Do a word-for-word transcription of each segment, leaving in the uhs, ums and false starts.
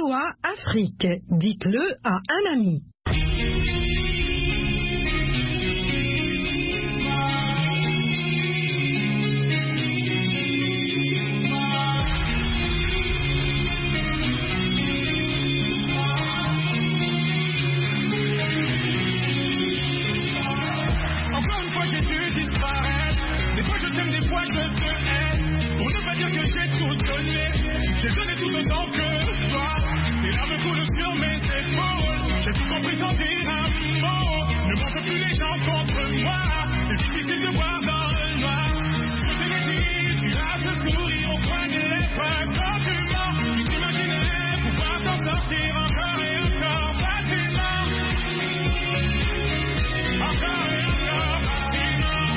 V O A Afrique, dites-le à un ami. Encore une fois j'ai dû disparaître. Des fois je t'aime, des fois je te hais. Pour ne pas dire que j'ai tout donné, j'ai donné tout autant que toi. Tes larmes coulent sur mes épaules. J'ai tout compris sans dire un mot. Ne montre plus les gens contre moi. C'est difficile de voir dans le noir. Je te l'ai dit, tu as ce sourire au coin des lèvres. Quand tu mens, tu t'imaginais pouvoir t'en sortir encore et encore facilement. Encore et encore facilement.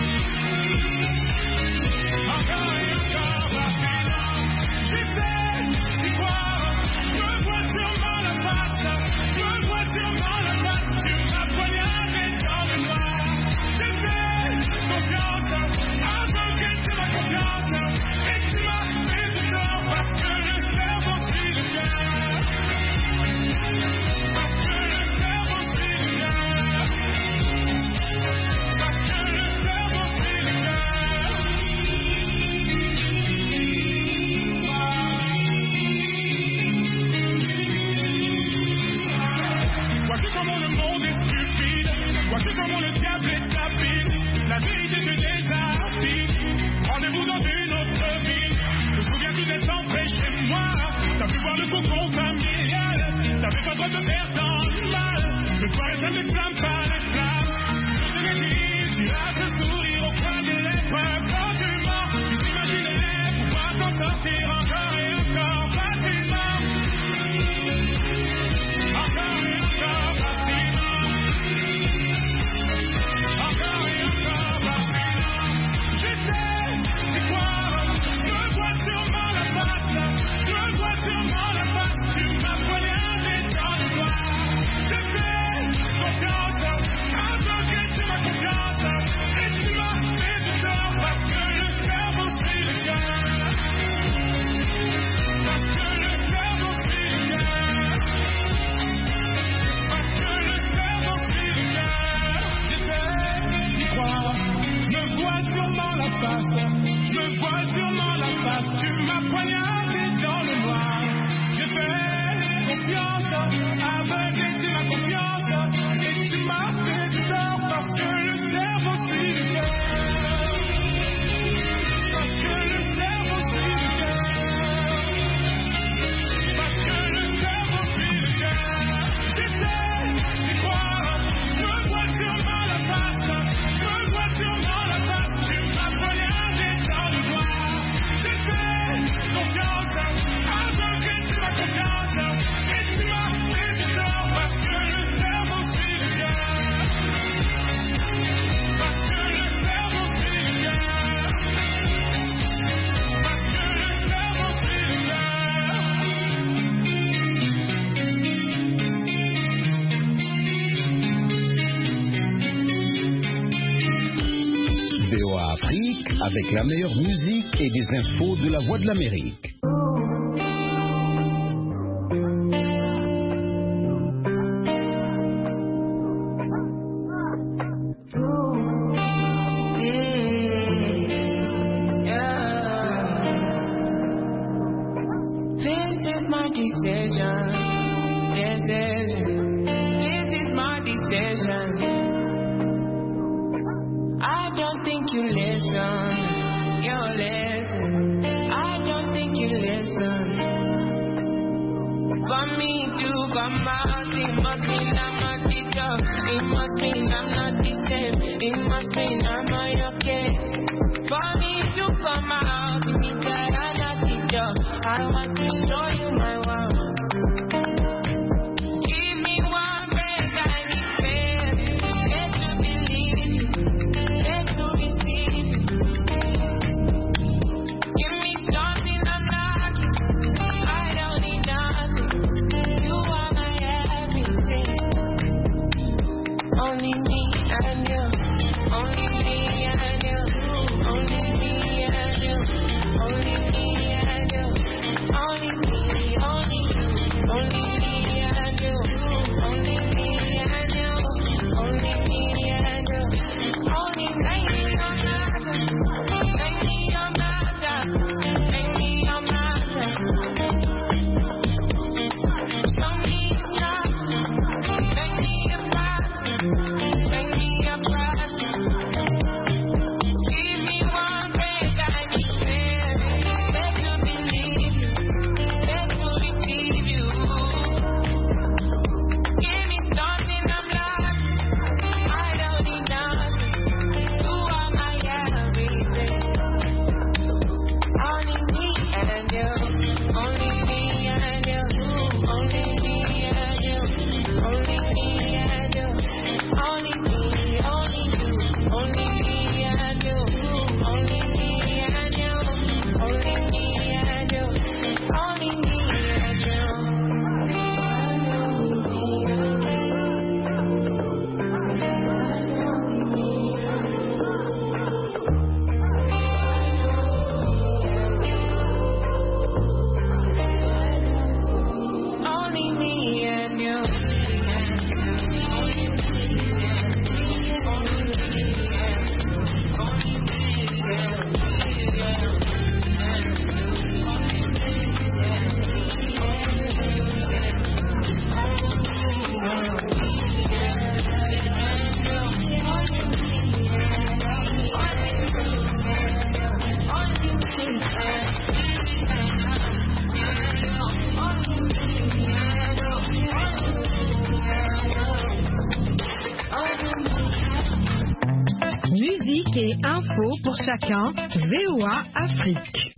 Encore et encore facilement. Tu sais, tu crois, je me vois sûrement la face. Je me vois sûrement la face. Tu m'as poignardé dans le noir. Je sais, confiance, aveugle, tu m'as confiance. Et tu m'as fait du tort parce que le cerveau suit le cœur. Parce que le cerveau suit le cœur. Parce que le cerveau suit le cœur. Vois-tu comment le monde est stupide? Vois-tu comment le diable est habile? La vérité te déshabille. Rendez-vous dans une autre vie. Te souviens-tu d'être entré chez moi? T'as pu voir le cocon familial. T'avais pas le droit de faire dans le mal. Le soir est plein de flammes, pas de flammes. Je te l'ai dit, tu as ce sourire au coin des lèvres. Quand tu mens, tu t'imaginais pouvoir t'en sortir encore et encore facilement. Encore et encore facilement. Encore et encore facilement. Je sais, c'est quoi? Je me vois sûrement la face. Je me vois sûrement la face. Tu m'as poignardé dans le noir. Je sais, confiance, aveugle, tu m'as confiance. Et tu m'as fait du tort parce que le cerveau suit le cœur. Parce que le cerveau suit le cœur. Parce que le cerveau suit le cœur. Je sais, j'y crois. Je me vois sûrement la face. Je me vois sûrement la face. Tu m'as poignardé dans le noir. Je fais confiance. Aveugle, tu m'as confiance. Et tu m'as fait du tort parce que le cerveau suit le cœur. Parce que le cerveau suit le cœur. Parce que le cerveau suit le cœur. Je sais, j'y crois. Je me vois sûrement la face. Je me vois sûrement la face. Tu m'as poignardé dans le noir. Je sais, confiance. Aveugle, tu m'as confiance. Et tu m'as fait du tort parce que le cerveau suit le cœur. Parce que le cerveau suit le cœur. Parce que le cerveau suit le V O A Afrique avec la meilleure musique et des infos de la Voix de l'Amérique. This is my decision. Decision. This is my decision. I don't think you listen. You listen. I don't think you listen. For me to come out, it must mean I'm not the dog. It must mean I'm not the same. It must mean I'm on your case. For me to come out, it means that I'm not the dog. I want to show you my world. Give me one break, I need faith. Faith to believe, faith to receive. Give me something I'm not. I don't need nothing. You are my everything. Only me and you. Only me and you. Only me and you. Only me and you. Only me. pour chacun, V O A Afrique.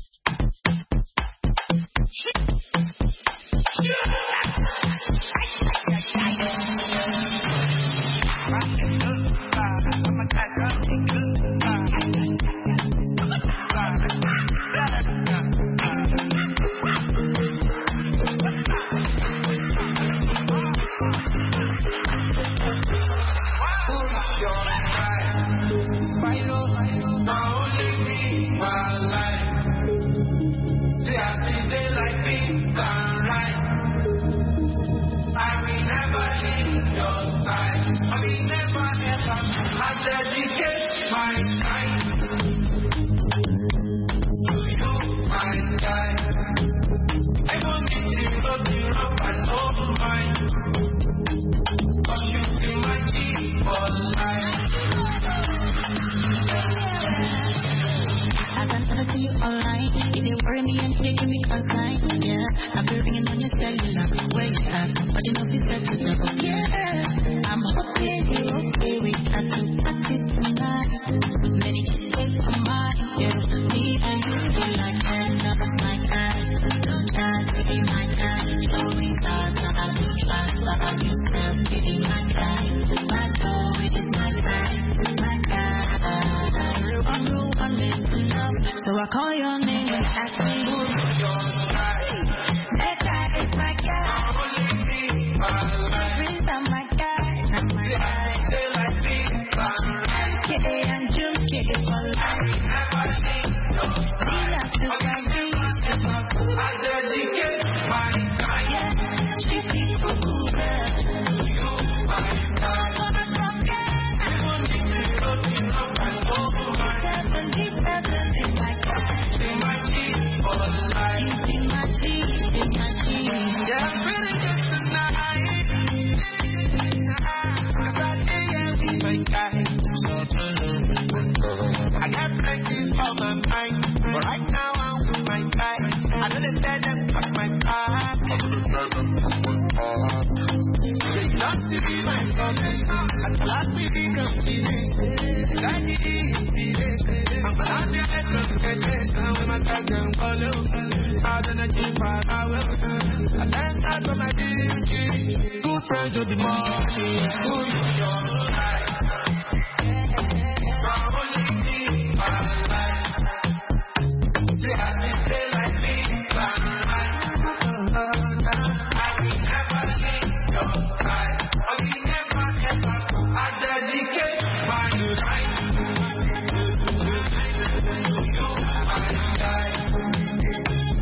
So I call your name and ask me who's your side. That guy is my guy. Every time my guy, not my guy. K and June, K for life. We love to carry I dedicate my time. Yeah, she keeps so cool. You, my time. I'm gonna forget. I want you to love you up and over my seventy-seven is my guy. Be my team for life. You be my team, be my team. Yeah, I'm really just tonight. Cause I think I'll be my guy. I got plenty on my mind, but right now I'm with my guy. I know they said them fuck my car. They lost to be my promise. I lost to be confidence. Daddy, I'm not the head of the chest. I'm with my dog and follow. I don't know if I will. I thank God for my duty. Good friends will be more. Who's your life?